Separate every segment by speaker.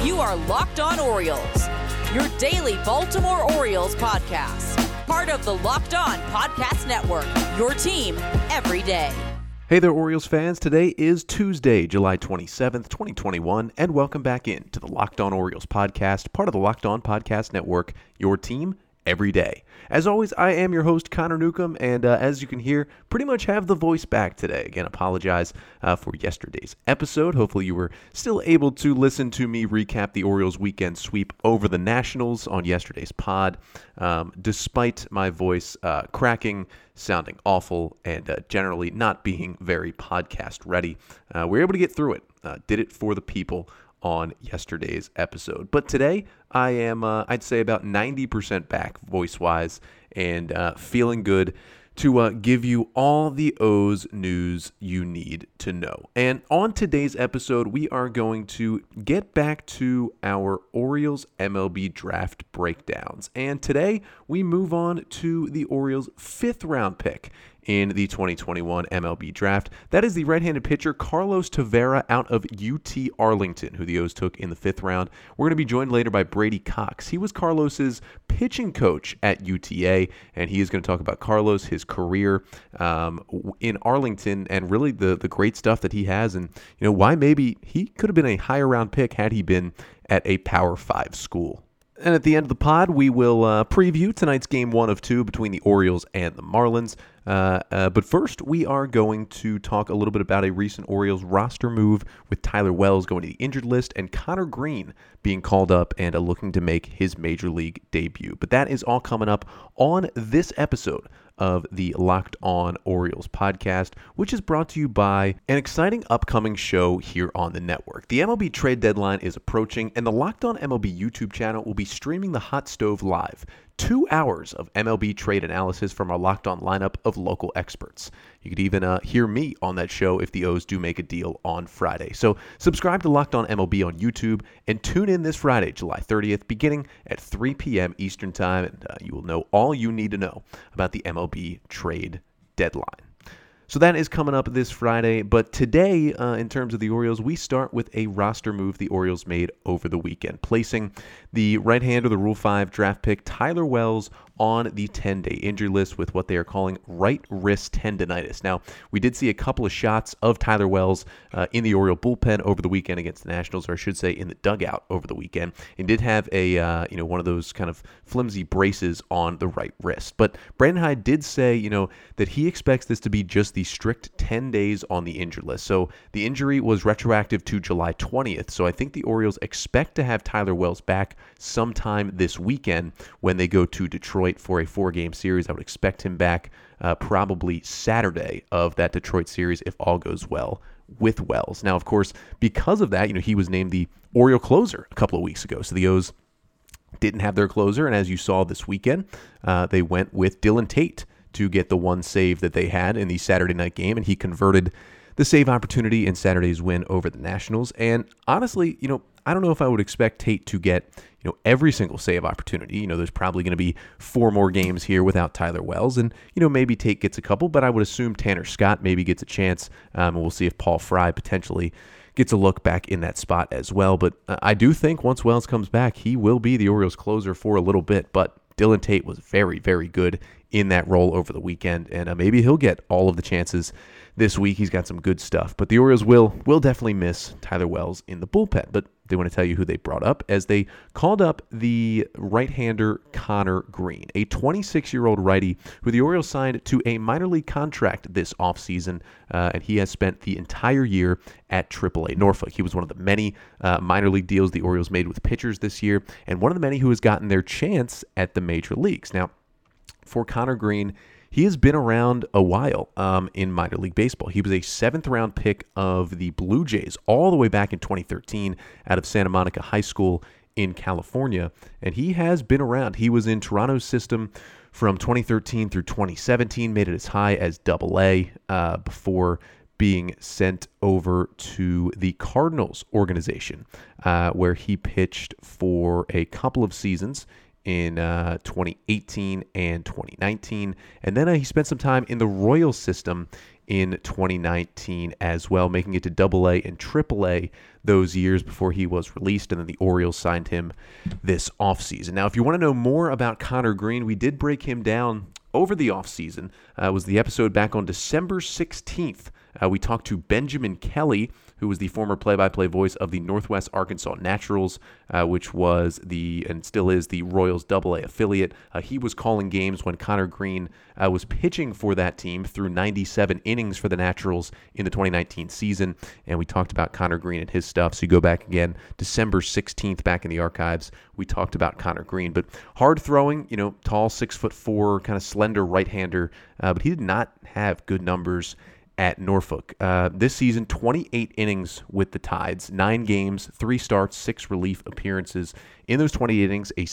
Speaker 1: You are Locked On Orioles, your daily Baltimore Orioles podcast. Part of the Locked On Podcast Network, your team every day.
Speaker 2: Hey there, Orioles fans. Today is Tuesday, July 27th, 2021, and welcome back in to the Locked On Orioles podcast, part of the Locked On Podcast Network, your team every day. As always, I am your host, Connor Newcomb, and as you can hear, pretty much have the voice back today. Again, apologize for yesterday's episode. Hopefully you were still able to listen to me recap the Orioles weekend sweep over the Nationals on yesterday's pod. Despite my voice cracking, sounding awful, and generally not being very podcast ready, we were able to get through it. Did it for the people on yesterday's episode. But today, I am, I'd say, about 90% back voice-wise and feeling good to give you all the O's news you need to know. And on today's episode, we are going to get back to our Orioles MLB draft breakdowns. And today, we move on to the Orioles' fifth-round pick in the 2021 MLB draft. That is the right-handed pitcher Carlos Tavera out of UT Arlington, who the O's took in the fifth round. We're going to be joined later by Brady Cox. He was Carlos's pitching coach at UTA, and he is going to talk about Carlos, his career in Arlington, and really the great stuff that he has, and why maybe he could have been a higher round pick had he been at a Power 5 school. And at the end of the pod, we will preview tonight's Game 1 of 2 between the Orioles and the Marlins. But first, we are going to talk a little bit about a recent Orioles roster move with Tyler Wells going to the injured list and Connor Green being called up and looking to make his major league debut. But that is all coming up on this episode of the Locked On Orioles podcast, which is brought to you by an exciting upcoming show here on the network. The MLB trade deadline is approaching, and the Locked On MLB YouTube channel will be streaming the Hot Stove live. 2 hours of MLB trade analysis from our Locked On lineup of local experts. You could even hear me on that show if the O's do make a deal on Friday. So subscribe to Locked On MLB on YouTube and tune in this Friday, July 30th, beginning at 3 p.m. Eastern Time, and you will know all you need to know about the MLB trade deadline. So that is coming up this Friday, but today, in terms of the Orioles, we start with a roster move the Orioles made over the weekend, placing the right-hander, the Rule 5 draft pick, Tyler Wells, on the 10-day injury list with what they are calling right wrist tendonitis. Now, we did see a couple of shots of Tyler Wells in the Oriole bullpen over the weekend against the Nationals, or I should say in the dugout over the weekend, and did have a one of those kind of flimsy braces on the right wrist. But Brandon Hyde did say, that he expects this to be just the strict 10 days on the injured list. So the injury was retroactive to July 20th. So I think the Orioles expect to have Tyler Wells back sometime this weekend when they go to Detroit for a 4-game series. I would expect him back probably Saturday of that Detroit series if all goes well with Wells. Now, of course, because of that, he was named the Oriole closer a couple of weeks ago. So the O's didn't have their closer, and as you saw this weekend, they went with Dylan Tate to get the one save that they had in the Saturday night game, and he converted the save opportunity in Saturday's win over the Nationals. And honestly, I don't know if I would expect Tate to get, every single save opportunity. There's probably going to be 4 more games here without Tyler Wells, and, maybe Tate gets a couple, but I would assume Tanner Scott maybe gets a chance, and we'll see if Paul Fry potentially gets a look back in that spot as well. But I do think once Wells comes back, he will be the Orioles closer for a little bit, but Dylan Tate was very, very good in that role over the weekend, and maybe he'll get all of the chances this week. He's got some good stuff, but the Orioles will definitely miss Tyler Wells in the bullpen. But they want to tell you who they brought up, as they called up the right-hander Connor Green, a 26-year-old righty who the Orioles signed to a minor league contract this offseason, and he has spent the entire year at AAA Norfolk. He was one of the many minor league deals the Orioles made with pitchers this year, and one of the many who has gotten their chance at the major leagues. Now, for Connor Green, he has been around a while in minor league baseball. He was a 7th-round pick of the Blue Jays all the way back in 2013 out of Santa Monica High School in California, and he has been around. He was in Toronto's system from 2013 through 2017, made it as high as AA before being sent over to the Cardinals organization, where he pitched for a couple of seasons in 2018 and 2019. And then he spent some time in the Royals system in 2019 as well, making it to Double-A and Triple-A those years before he was released, and then the Orioles signed him this offseason. Now, if you want to know more about Connor Green, we did break him down over the offseason. It was the episode back on December 16th. We talked to Benjamin Kelly, who was the former play-by-play voice of the Northwest Arkansas Naturals, which was and still is the Royals Double-A affiliate. He was calling games when Connor Green was pitching for that team through 97 innings for the Naturals in the 2019 season, and we talked about Connor Green and his stuff. So you go back again, December 16th, back in the archives, we talked about Connor Green. But hard throwing, tall, 6'4", kind of slender right-hander, but he did not have good numbers at Norfolk. This season, 28 innings with the Tides, 9 games, 3 starts, 6 relief appearances. In those 20 innings, a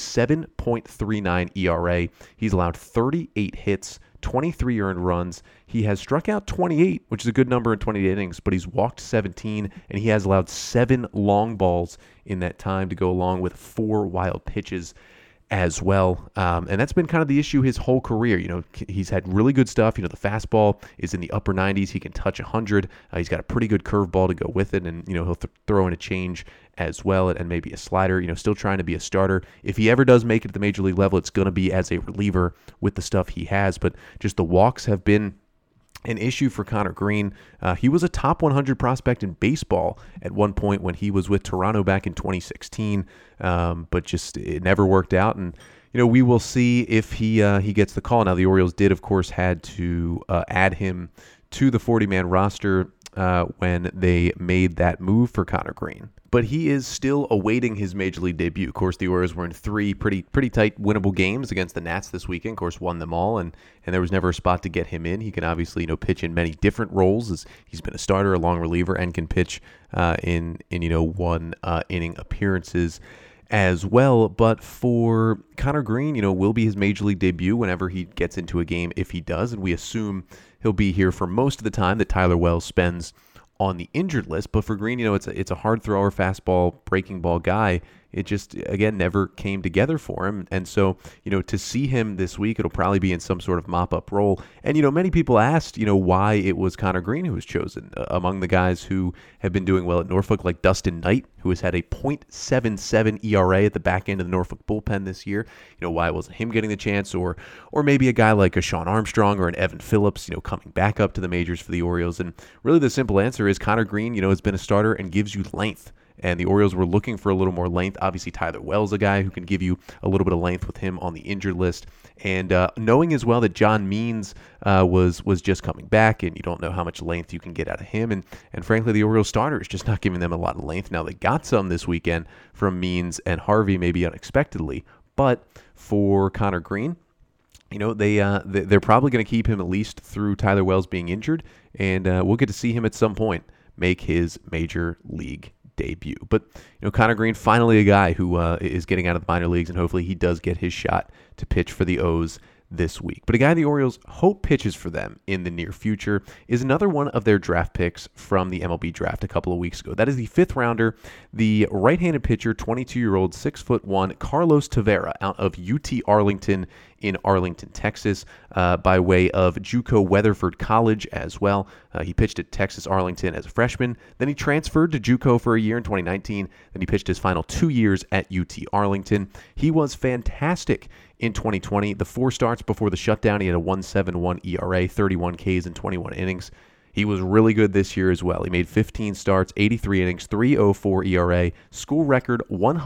Speaker 2: 7.39 ERA. He's allowed 38 hits, 23 earned runs. He has struck out 28, which is a good number in 28 innings, but he's walked 17, and he has allowed 7 long balls in that time to go along with 4 wild pitches as well. And that's been kind of the issue his whole career. He's had really good stuff. The fastball is in the upper 90s. He can touch 100. He's got a pretty good curveball to go with it. And, he'll throw in a change as well and maybe a slider, still trying to be a starter. If he ever does make it to the major league level, it's going to be as a reliever with the stuff he has. But just the walks have been an issue for Connor Green. He was a top 100 prospect in baseball at one point when he was with Toronto back in 2016, but just it never worked out. And we will see if he gets the call. Now, the Orioles did, of course, had to add him to the 40-man roster when they made that move for Connor Green. But he is still awaiting his major league debut. Of course, the Orioles were in 3 pretty tight winnable games against the Nats this weekend. Of course, won them all, and there was never a spot to get him in. He can obviously pitch in many different roles, as he's been a starter, a long reliever, and can pitch in one inning appearances as well. But for Connor Green, will be his major league debut whenever he gets into a game, if he does, and we assume he'll be here for most of the time that Tyler Wells spends on the injured list. But for Green, it's a hard thrower, fastball, breaking ball guy. It just, again, never came together for him. And so, to see him this week, it'll probably be in some sort of mop-up role. And, many people asked, why it was Connor Green who was chosen among the guys who have been doing well at Norfolk, like Dustin Knight, who has had a .77 ERA at the back end of the Norfolk bullpen this year. Why it wasn't him getting the chance, or maybe a guy like a Sean Armstrong or an Evan Phillips, coming back up to the majors for the Orioles. And really the simple answer is Connor Green, has been a starter and gives you length. And the Orioles were looking for a little more length. Obviously, Tyler Wells, a guy who can give you a little bit of length with him on the injured list. And knowing as well that John Means was just coming back, and you don't know how much length you can get out of him. And frankly, the Orioles starter is just not giving them a lot of length. Now, they got some this weekend from Means and Harvey, maybe unexpectedly. But for Connor Green, they're probably going to keep him at least through Tyler Wells being injured. And we'll get to see him at some point make his major league debut. But Connor Green, finally a guy who is getting out of the minor leagues, and hopefully he does get his shot to pitch for the O's this week. But a guy the Orioles hope pitches for them in the near future is another one of their draft picks from the MLB draft a couple of weeks ago. That is the 5th rounder, the right-handed pitcher, 22-year-old, 6'1", Carlos Tavera out of UT Arlington in Arlington, Texas, by way of JUCO Weatherford College as well. He pitched at Texas Arlington as a freshman. Then he transferred to JUCO for a year in 2019. Then he pitched his final 2 years at UT Arlington. He was fantastic in 2020. The 4 starts before the shutdown, he had a 1.71 ERA, 31 Ks in 21 innings. He was really good this year as well. He made 15 starts, 83 innings, 3.04 ERA, school record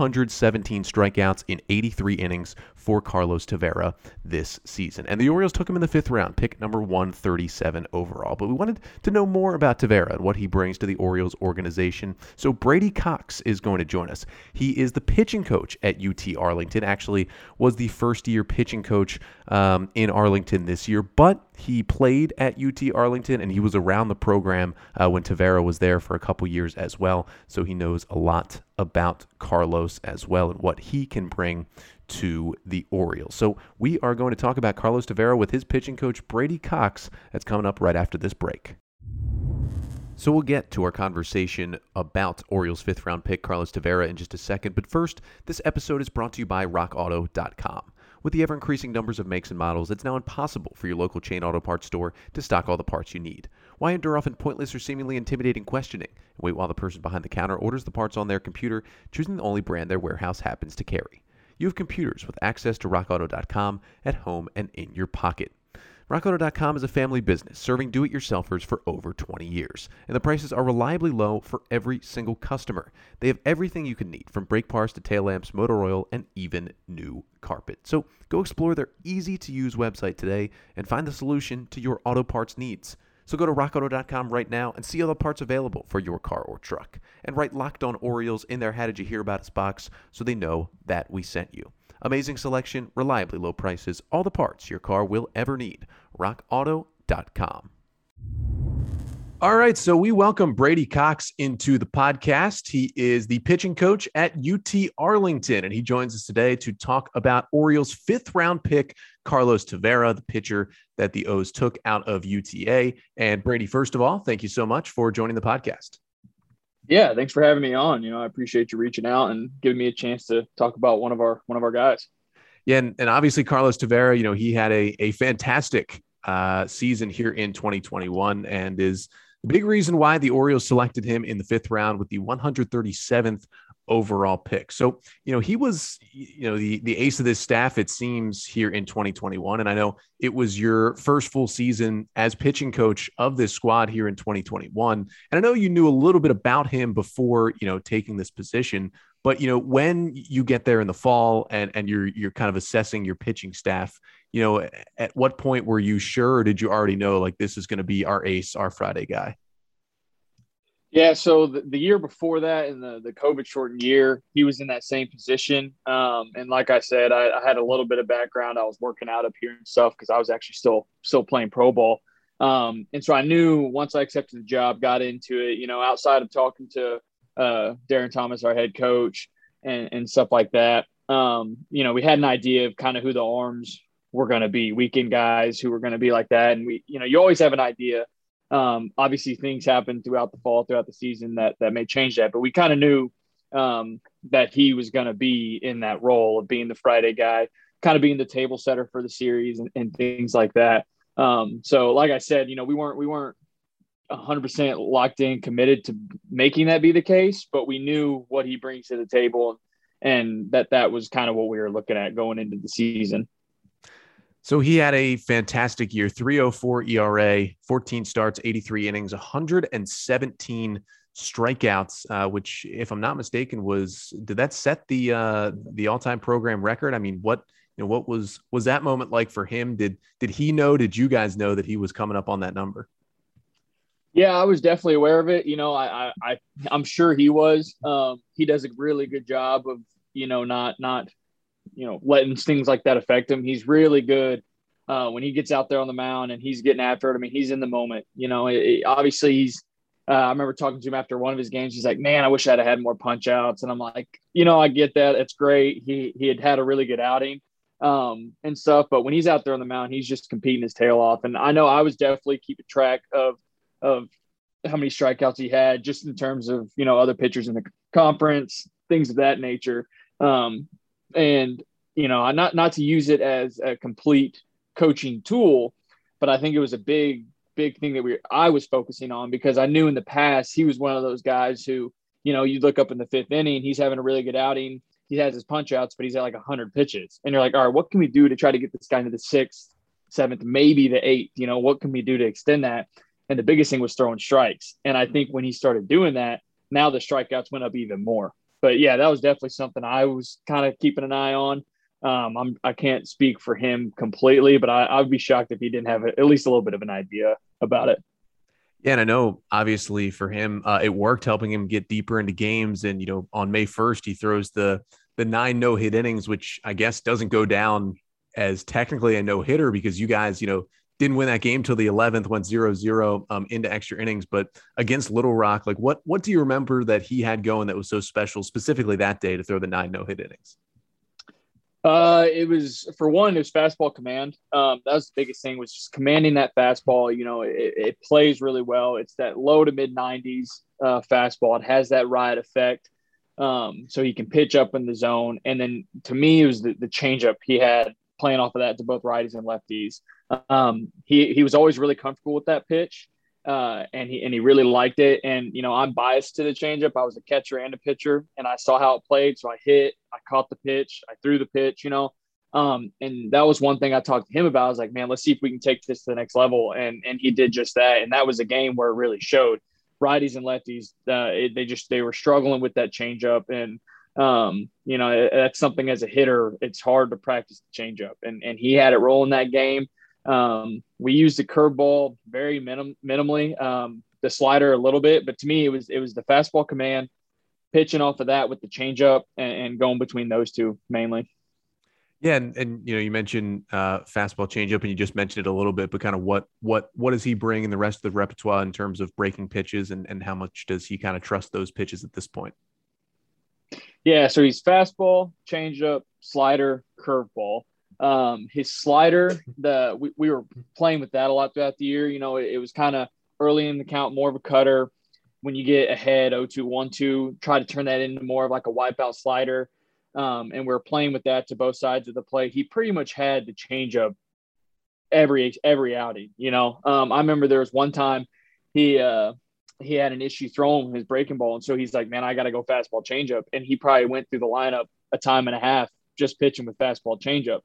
Speaker 2: 117 strikeouts in 83 innings for Carlos Tavera this season. And the Orioles took him in the 5th round, pick number 137 overall. But we wanted to know more about Tavera and what he brings to the Orioles organization. So Brady Cox is going to join us. He is the pitching coach at UT Arlington, actually was the first-year pitching coach in Arlington this year, but he played at UT Arlington, and he was around the program when Tavera was there for a couple years as well. So he knows a lot about Carlos as well and what he can bring to the Orioles. So we are going to talk about Carlos Tavera with his pitching coach, Brady Cox. That's coming up right after this break. So we'll get to our conversation about Orioles 5th round pick Carlos Tavera in just a second. But first, this episode is brought to you by RockAuto.com. With the ever-increasing numbers of makes and models, it's now impossible for your local chain auto parts store to stock all the parts you need. Why endure often pointless or seemingly intimidating questioning and wait while the person behind the counter orders the parts on their computer, choosing the only brand their warehouse happens to carry? You have computers with access to RockAuto.com at home and in your pocket. RockAuto.com is a family business serving do-it-yourselfers for over 20 years, and the prices are reliably low for every single customer. They have everything you can need, from brake parts to tail lamps, motor oil, and even new carpet. So go explore their easy-to-use website today and find the solution to your auto parts needs. So go to RockAuto.com right now and see all the parts available for your car or truck. And write Locked On Orioles in their How Did You Hear About Us box so they know that we sent you. Amazing selection, reliably low prices, all the parts your car will ever need. RockAuto.com. All right, so we welcome Brady Cox into the podcast. He is the pitching coach at UT Arlington, and he joins us today to talk about Orioles' fifth-round pick, Carlos Tavera, the pitcher that the O's took out of UTA. And Brady, first of all, thank you so much for joining the podcast.
Speaker 3: Yeah, thanks for having me on. I appreciate you reaching out and giving me a chance to talk about one of our guys.
Speaker 2: Yeah, and obviously Carlos Tavera, he had a fantastic season here in 2021 and is the big reason why the Orioles selected him in the fifth round with the 137th overall pick. So, he was, the ace of this staff, it seems, here in 2021. And I know it was your first full season as pitching coach of this squad here in 2021. And I know you knew a little bit about him before, taking this position. But, when you get there in the fall and you're kind of assessing your pitching staff, at what point were you sure, or did you already know, like, this is going to be our ace, our Friday guy?
Speaker 3: Yeah, so the year before that, in the COVID-shortened year, he was in that same position. And like I said, I had a little bit of background. I was working out up here and stuff because I was actually still playing pro ball. And so I knew once I accepted the job, got into it, outside of talking to Darren Thomas, our head coach, and stuff like that. We had an idea of kind of who the arms were going to be, weekend guys who were going to be like that. And you always have an idea. Obviously things happen throughout the fall, throughout the season that may change that, but we kind of knew that he was going to be in that role of being the Friday guy, kind of being the table setter for the series and things like that. So like I said, we weren't 100% locked in, committed to making that be the case, but we knew what he brings to the table and that was kind of what we were looking at going into the season.
Speaker 2: So he had a fantastic year, 3.04 ERA, 14 starts, 83 innings, 117 strikeouts, which, if I'm not mistaken, did that set the all-time program record? I mean, what was that moment like for him? Did he know, did you guys know that he was coming up on that number?
Speaker 3: Yeah, I was definitely aware of it. I'm sure he was. He does a really good job of, not letting things like that affect him. He's really good when he gets out there on the mound and he's getting after it. I mean, he's in the moment. Obviously he's. I remember talking to him after one of his games. He's like, "Man, I wish I'd have had more punch outs." And I'm like, I get that. It's great. He had a really good outing and stuff. But when he's out there on the mound, he's just competing his tail off. And I know I was definitely keeping track of how many strikeouts he had, just in terms of other pitchers in the conference, things of that nature. And not to use it as a complete coaching tool, but I think it was a big thing that I was focusing on, because I knew in the past he was one of those guys who, you look up in the fifth inning, he's having a really good outing. He has his punch outs, but he's at like 100 pitches. And you're like, all right, what can we do to try to get this guy into the sixth, seventh, maybe the eighth? What can we do to extend that? And the biggest thing was throwing strikes. And I think when he started doing that, now the strikeouts went up even more. But yeah, that was definitely something I was kind of keeping an eye on. I can't speak for him completely, but I would be shocked if he didn't have at least a little bit of an idea about it.
Speaker 2: Yeah, and I know obviously for him, it worked, helping him get deeper into games. And on May 1st, he throws the 9 no-hit innings, which I guess doesn't go down as technically a no-hitter because you guys, didn't win that game till the 11th, went 0-0 into extra innings. But against Little Rock, like what do you remember that he had going that was so special, specifically that day, to throw the 9 no-hit innings?
Speaker 3: It was fastball command. That was the biggest thing, was just commanding that fastball. It plays really well. It's that low to mid 90s fastball. It has that ride effect. So he can pitch up in the zone. And then to me, it was the changeup he had playing off of that to both righties and lefties. He was always really comfortable with that pitch. and he really liked it. And, I'm biased to the changeup. I was a catcher and a pitcher, and I saw how it played. So I caught the pitch, I threw the pitch, and that was one thing I talked to him about. I was like, man, let's see if we can take this to the next level. And he did just that. And that was a game where it really showed. Righties and lefties, they were struggling with that changeup. And, that's something as a hitter, it's hard to practice the changeup. And he had it rolling that game. We used the curveball very minimally, the slider a little bit, but to me, it was the fastball command, pitching off of that with the changeup and going between those two mainly.
Speaker 2: Yeah, and you mentioned fastball changeup, and you just mentioned it a little bit, but kind of what does he bring in the rest of the repertoire in terms of breaking pitches, and how much does he kind of trust those pitches at this point?
Speaker 3: Yeah, so he's fastball, changeup, slider, curveball. His slider, we were playing with that a lot throughout the year. It was kind of early in the count, more of a cutter. When you get ahead 0-2, 1-2, try to turn that into more of like a wipeout slider. And we're playing with that to both sides of the plate. He pretty much had the changeup every outing. I remember there was one time he had an issue throwing his breaking ball, and so he's like, "Man, I got to go fastball changeup," and he probably went through the lineup a time and a half just pitching with fastball changeup.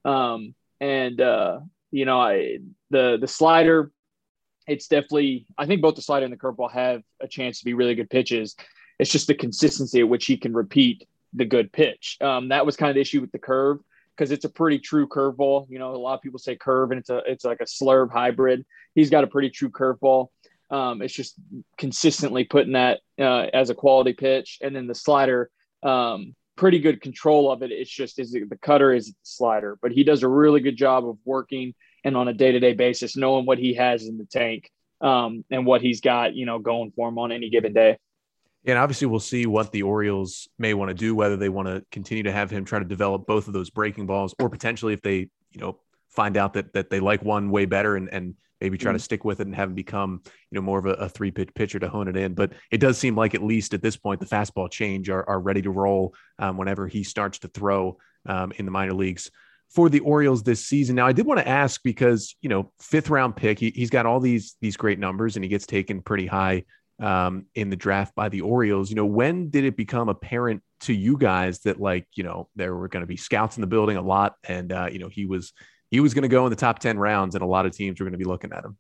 Speaker 3: The slider, it's definitely, I think both the slider and the curveball have a chance to be really good pitches. It's just the consistency at which he can repeat the good pitch. That was kind of the issue with the curve, because it's a pretty true curveball. A lot of people say curve, and it's like a slurve hybrid. He's got a pretty true curveball. It's just consistently putting that as a quality pitch. And then the slider, pretty good control of it. It's just the cutter is the slider, but he does a really good job of working and on a day-to-day basis, knowing what he has in the tank and what he's got, going for him on any given day.
Speaker 2: And obviously we'll see what the Orioles may want to do, whether they want to continue to have him try to develop both of those breaking balls, or potentially if they, find out that they like one way better and maybe try to stick with it and have him become, more of a three-pitch pitcher to hone it in. But it does seem like, at least at this point, the fastball change are ready to roll whenever he starts to throw in the minor leagues for the Orioles this season. Now, I did want to ask, because, 5th round pick, he's got all these great numbers, and he gets taken pretty high in the draft by the Orioles. When did it become apparent to you guys that, there were going to be scouts in the building a lot, and, he was going to go in the top 10 rounds, and a lot of teams were going to be looking at him?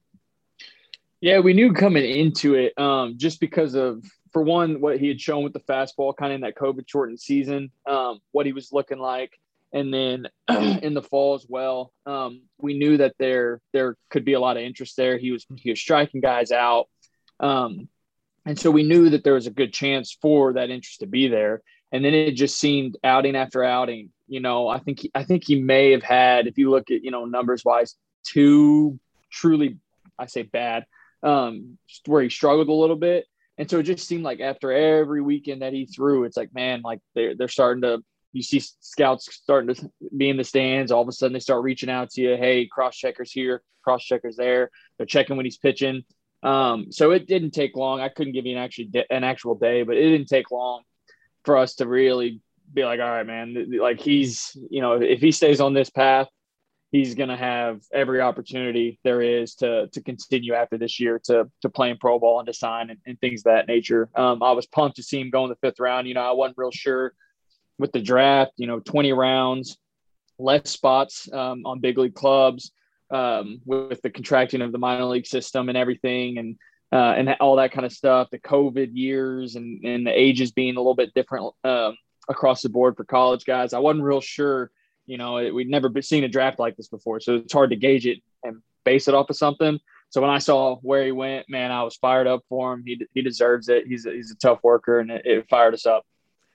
Speaker 3: Yeah, we knew coming into it, just because of, for one, what he had shown with the fastball kind of in that COVID shortened season, what he was looking like. And then in the fall as well, we knew that there could be a lot of interest there. He was striking guys out. And so we knew that there was a good chance for that interest to be there. And then it just seemed outing after outing. I think he may have had, if you look at, numbers wise, 2 truly, I say bad, where he struggled a little bit. And so it just seemed like after every weekend that he threw, it's like, man, like they're starting to, you see scouts starting to be in the stands. All of a sudden they start reaching out to you. Hey, cross checkers here, cross checkers there. They're checking when he's pitching. So it didn't take long. I couldn't give you an actual day, but it didn't take long for us to really be like, all right, man, like he's, if he stays on this path, he's going to have every opportunity there is to continue after this year to play in pro ball and to sign and things of that nature. I was pumped to see him go in the 5th round. I wasn't real sure with the draft, 20 rounds, less spots on big league clubs with the contracting of the minor league system and everything. And all that kind of stuff, the COVID years and the ages being a little bit different across the board for college guys. I wasn't real sure, we'd never seen a draft like this before. So it's hard to gauge it and base it off of something. So when I saw where he went, man, I was fired up for him. He deserves it. He's a tough worker, and it fired us up.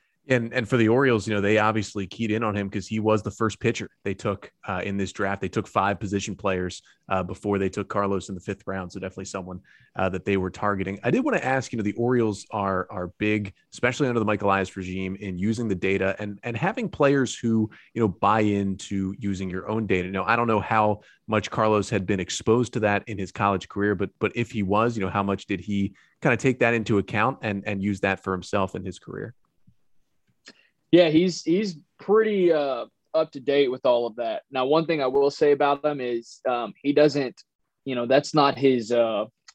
Speaker 2: And for the Orioles, they obviously keyed in on him because he was the first pitcher they took in this draft. They took 5 position players before they took Carlos in the 5th round. So definitely someone that they were targeting. I did want to ask, the Orioles are big, especially under the Mike Elias regime, in using the data and having players who, buy into using your own data. Now, I don't know how much Carlos had been exposed to that in his college career, but if he was, how much did he kind of take that into account and use that for himself in his career?
Speaker 3: Yeah, he's pretty up to date with all of that. Now, one thing I will say about him is he doesn't, that's not his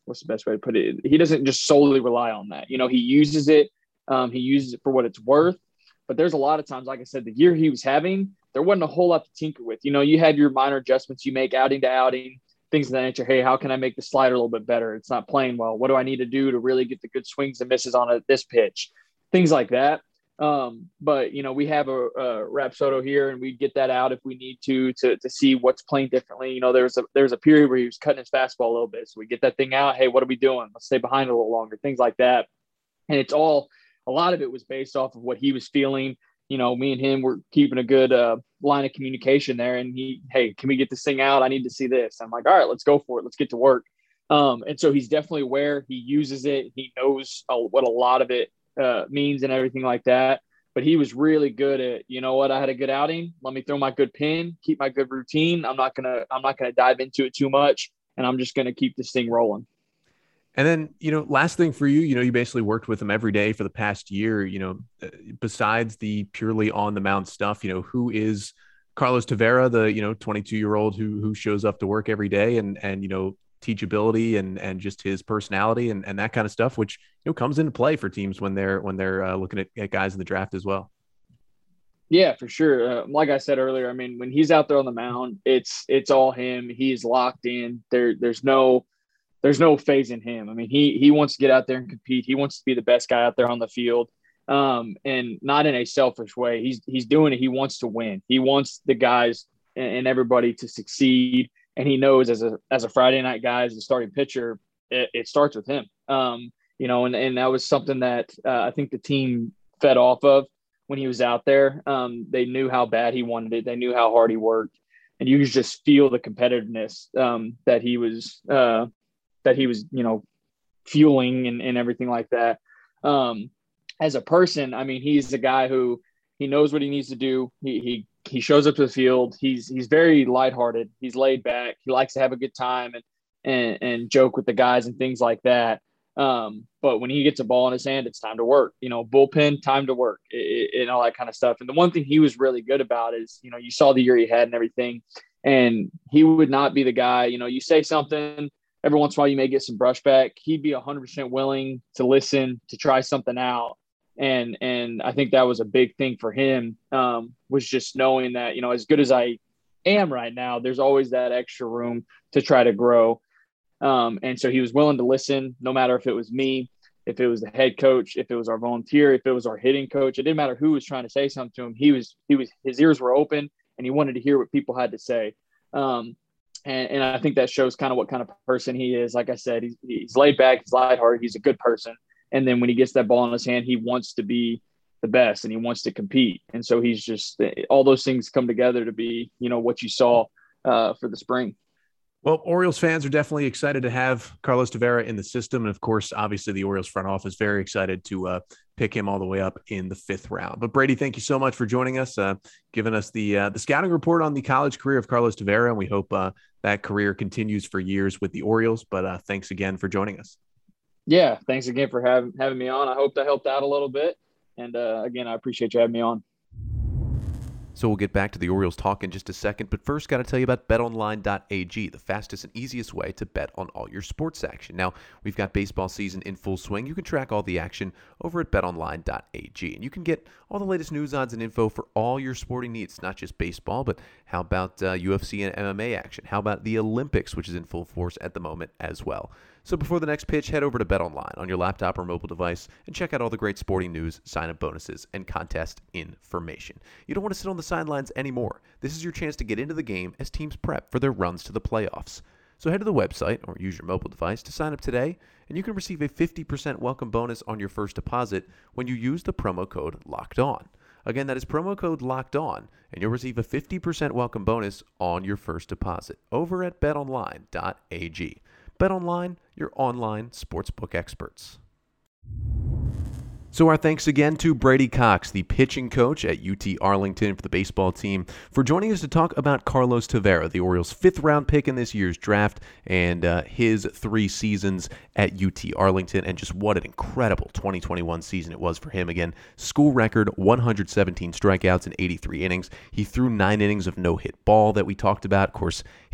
Speaker 3: what's the best way to put it? He doesn't just solely rely on that. You know, he uses it. He uses it for what it's worth. But there's a lot of times, like I said, the year he was having, there wasn't a whole lot to tinker with. You know, you had your minor adjustments you make outing to outing, things of that nature. Hey, how can I make the slider a little bit better? It's not playing well. What do I need to do to really get the good swings and misses on this pitch? Things like that. But, you know, we have a Rapsodo here, and we get that out if we need to see what's playing differently. You know, there's a period where he was cutting his fastball a little bit. So we get that thing out. Hey, what are we doing? Let's stay behind a little longer, things like that. And a lot of it was based off of what he was feeling. You know, me and him were keeping a good line of communication there. And hey, can we get this thing out? I need to see this. I'm like, all right, let's go for it. Let's get to work. And so he's definitely aware. He uses it. He knows what a lot of it means and everything like that. But he was really good at, you know what, I had a good outing. Let me throw my good pin, keep my good routine. I'm not gonna dive into it too much, and I'm just gonna keep this thing rolling.
Speaker 2: And then, you know, last thing for you, you know, you basically worked with him every day for the past year. You know, besides the purely on the mound stuff, you know, who is Carlos Tavera, the, you know, 22-year-old who shows up to work every day and you know, teachability and just his personality and that kind of stuff, which, you know, comes into play for teams when they're looking at guys in the draft as well.
Speaker 3: Yeah, for sure. Like I said earlier, I mean, when he's out there on the mound, it's all him. He's locked in. There's no phase in him. I mean, he wants to get out there and compete. He wants to be the best guy out there on the field, and not in a selfish way. He's doing it. He wants to win. He wants the guys and everybody to succeed. And he knows as a Friday night guy, as a starting pitcher, it starts with him. You know, and that was something that I think the team fed off of when he was out there. They knew how bad he wanted it. They knew how hard he worked, and you could just feel the competitiveness that he was, you know, fueling and everything like that. As a person, I mean, he's a guy who he knows what he needs to do. He shows up to the field. He's very lighthearted. He's laid back. He likes to have a good time and joke with the guys and things like that. But when he gets a ball in his hand, it's time to work. You know, bullpen, time to work, and all that kind of stuff. And the one thing he was really good about is, you know, you saw the year he had and everything, and he would not be the guy. You know, you say something, every once in a while you may get some brushback. He'd be 100% willing to listen, to try something out. And I think that was a big thing for him, was just knowing that, you know, as good as I am right now, there's always that extra room to try to grow. And so he was willing to listen, no matter if it was me, if it was the head coach, if it was our volunteer, if it was our hitting coach. It didn't matter who was trying to say something to him. His ears were open, and he wanted to hear what people had to say. And I think that shows kind of what kind of person he is. Like I said, he's laid back, he's lighthearted, he's a good person. And then when he gets that ball in his hand, he wants to be the best and he wants to compete. And so he's just, all those things come together to be, you know, what you saw for the spring.
Speaker 2: Well, Orioles fans are definitely excited to have Carlos Tavera in the system. And of course, obviously the Orioles front office very excited to pick him all the way up in the 5th round. But Brady, thank you so much for joining us, giving us the scouting report on the college career of Carlos Tavera. And we hope that career continues for years with the Orioles. But thanks again for joining us.
Speaker 3: Yeah, thanks again for having me on. I hope that helped out a little bit. And again, I appreciate you having me on.
Speaker 2: So we'll get back to the Orioles talk in just a second, but first got to tell you about betonline.ag, the fastest and easiest way to bet on all your sports action. Now, we've got baseball season in full swing. You can track all the action over at betonline.ag, and you can get all the latest news, odds, and info for all your sporting needs, not just baseball, but how about UFC and MMA action? How about the Olympics, which is in full force at the moment as well? So before the next pitch, head over to BetOnline on your laptop or mobile device and check out all the great sporting news, sign-up bonuses, and contest information. You don't want to sit on the sidelines anymore. This is your chance to get into the game as teams prep for their runs to the playoffs. So head to the website or use your mobile device to sign up today, and you can receive a 50% welcome bonus on your first deposit when you use the promo code LOCKEDON. Again, that is promo code LOCKEDON, and you'll receive a 50% welcome bonus on your first deposit over at betonline.ag. BetOnline, your online sportsbook experts. So our thanks again to Brady Cox, the pitching coach at UT Arlington for the baseball team, for joining us to talk about Carlos Tavera, the Orioles' 5th round pick in this year's draft, and his 3 seasons at UT Arlington, and just what an incredible 2021 season it was for him. Again, school record, 117 strikeouts in 83 innings. He threw 9 innings of no-hit ball that we talked about. Of course,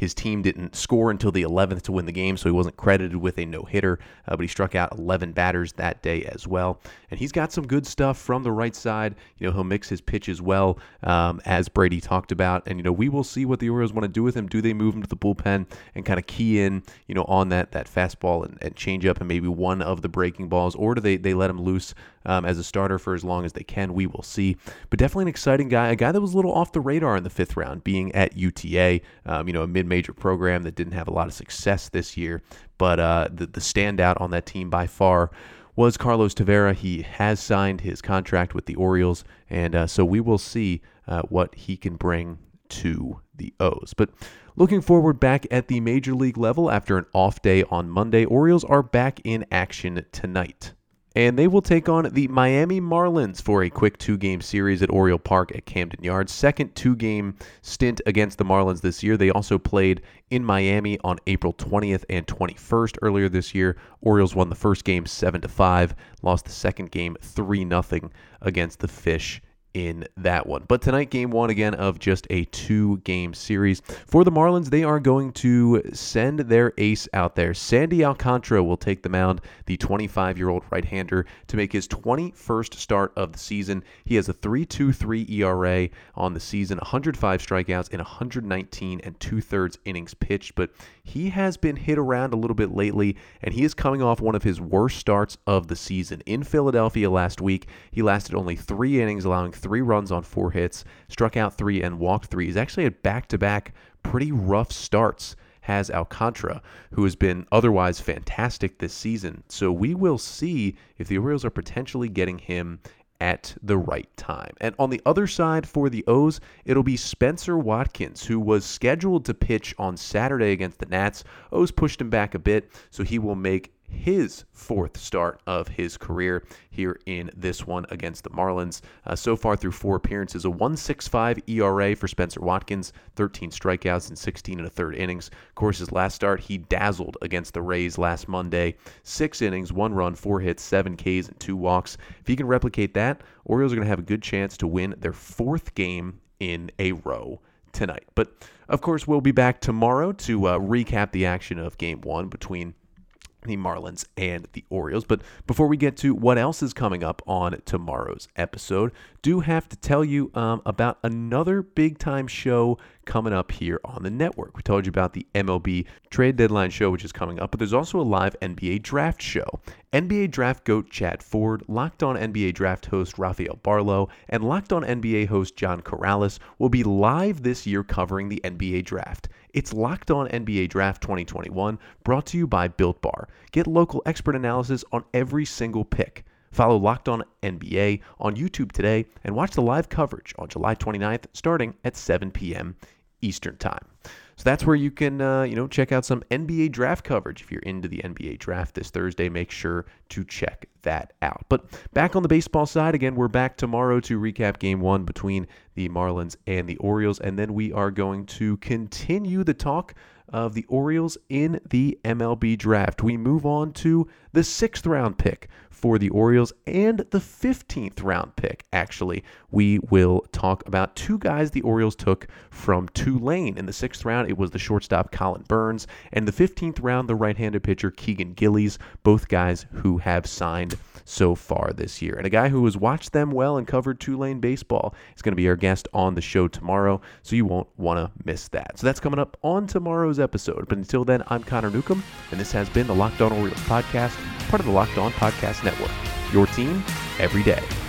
Speaker 2: His team didn't score until the 11th to win the game, so he wasn't credited with a no-hitter, but he struck out 11 batters that day as well. And he's got some good stuff from the right side. He'll mix his pitches well, as Brady talked about. And, we will see what the Orioles want to do with him. Do they move him to the bullpen and kind of key in, on that fastball and change up and maybe one of the breaking balls, or do they let him loose as a starter for as long as they can? We will see. But definitely an exciting guy, a guy that was a little off the radar in the 5th round, being at UTA, a mid-major program that didn't have a lot of success this year. But the standout on that team by far was Carlos Tavera. He has signed his contract with the Orioles, and so we will see what he can bring to the O's. But looking forward back at the major league level after an off day on Monday, Orioles are back in action tonight. And they will take on the Miami Marlins for a quick 2-game series at Oriole Park at Camden Yards. Second 2-game stint against the Marlins this year. They also played in Miami on April 20th and 21st earlier this year. Orioles won the first game 7-5, lost the second game 3-0 against the Fish in that one. But tonight, game 1 again of just a 2-game series. For the Marlins, they are going to send their ace out there. Sandy Alcantara will take the mound, the 25-year-old right-hander, to make his 21st start of the season. He has a 3.23 ERA on the season, 105 strikeouts in 119 and 2/3 innings pitched, but he has been hit around a little bit lately, and he is coming off one of his worst starts of the season. In Philadelphia last week, he lasted only 3 innings, allowing 3 runs on 4 hits, struck out 3 and walked 3. He's actually had back-to-back pretty rough starts, has Alcantara, who has been otherwise fantastic this season. So we will see if the Orioles are potentially getting him at the right time. And on the other side for the O's, it'll be Spencer Watkins, who was scheduled to pitch on Saturday against the Nats. O's pushed him back a bit, so he will make his 4th start of his career here in this one against the Marlins. So far through 4 appearances, a 1.65 ERA for Spencer Watkins, 13 strikeouts in 16 1/3 innings. Of course, his last start, he dazzled against the Rays last Monday. 6 innings, 1 run, 4 hits, 7 Ks, and 2 walks. If he can replicate that, Orioles are going to have a good chance to win their 4th game in a row tonight. But, of course, we'll be back tomorrow to recap the action of Game 1 between the Marlins and the Orioles. But before we get to what else is coming up on tomorrow's episode, do have to tell you about another big-time show coming up here on the network. We told you about the MLB trade deadline show, which is coming up, but there's also a live NBA draft show. NBA draft GOAT Chad Ford, Locked On NBA draft host Rafael Barlow, and Locked On NBA host John Corrales will be live this year covering the NBA draft. It's Locked On NBA Draft 2021, brought to you by Built Bar. Get local expert analysis on every single pick. Follow Locked On NBA on YouTube today and watch the live coverage on July 29th starting at 7 p.m. Eastern Time. So that's where you can, check out some NBA draft coverage. If you're into the NBA draft this Thursday, make sure to check that out. But back on the baseball side, again, we're back tomorrow to recap Game 1 between the Marlins and the Orioles, and then we are going to continue the talk of the Orioles in the MLB draft. We move on to the 6th round pick for the Orioles and the 15th round pick. Actually, we will talk about 2 guys the Orioles took from Tulane. In the 6th round, it was the shortstop Colin Burns, and the 15th round, the right-handed pitcher Keegan Gillies, both guys who have signed so far this year. And a guy who has watched them well and covered Tulane baseball is going to be our guest on the show tomorrow, so you won't want to miss that. So that's coming up on tomorrow's episode. But until then, I'm Connor Newcomb, and this has been the Locked On Orioles podcast, part of the Locked On Podcast Network. Your team every day.